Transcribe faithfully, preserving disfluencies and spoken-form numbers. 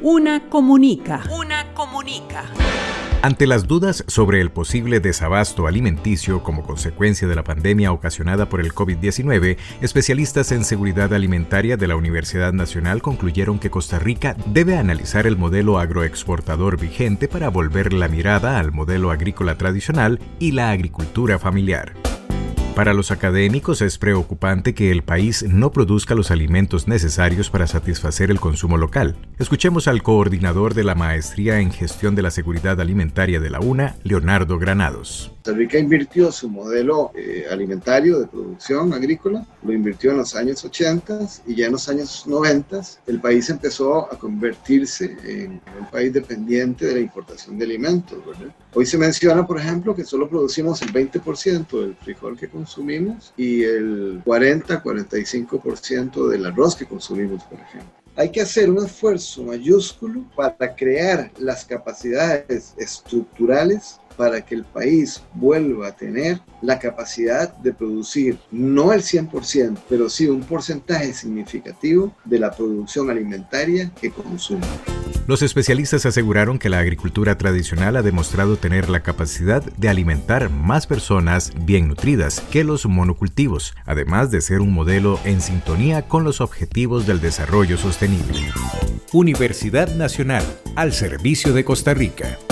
Una comunica. Una comunica. Ante las dudas sobre el posible desabasto alimenticio como consecuencia de la pandemia ocasionada por el COVID diecinueve, especialistas en seguridad alimentaria de la Universidad Nacional concluyeron que Costa Rica debe analizar el modelo agroexportador vigente para volver la mirada al modelo agrícola tradicional y la agricultura familiar. Para los académicos es preocupante que el país no produzca los alimentos necesarios para satisfacer el consumo local. Escuchemos al coordinador de la Maestría en Gestión de la Seguridad Alimentaria de la UNA, Leonardo Granados. Costa Rica invirtió su modelo eh, alimentario de producción agrícola, lo invirtió en los años ochenta y ya en los años noventa el país empezó a convertirse en un país dependiente de la importación de alimentos, ¿verdad? Hoy se menciona, por ejemplo, que solo producimos el veinte por ciento del frijol que consumimos y el cuarenta a cuarenta y cinco por ciento del arroz que consumimos, por ejemplo. Hay que hacer un esfuerzo mayúsculo para crear las capacidades estructurales para que el país vuelva a tener la capacidad de producir, no el cien por ciento, pero sí un porcentaje significativo de la producción alimentaria que consume. Los especialistas aseguraron que la agricultura tradicional ha demostrado tener la capacidad de alimentar más personas bien nutridas que los monocultivos, además de ser un modelo en sintonía con los objetivos del desarrollo sostenible. Universidad Nacional, al servicio de Costa Rica.